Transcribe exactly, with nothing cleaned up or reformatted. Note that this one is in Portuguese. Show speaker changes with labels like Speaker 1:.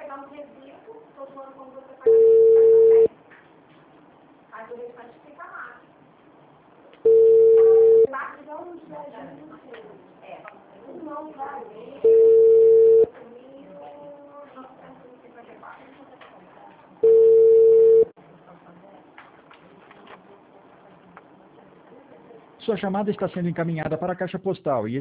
Speaker 1: pegar um recibo, todo ano como você paga isso, aí o restante fica lá. Não, é, não vai ver.
Speaker 2: Sua chamada está sendo encaminhada para a caixa postal e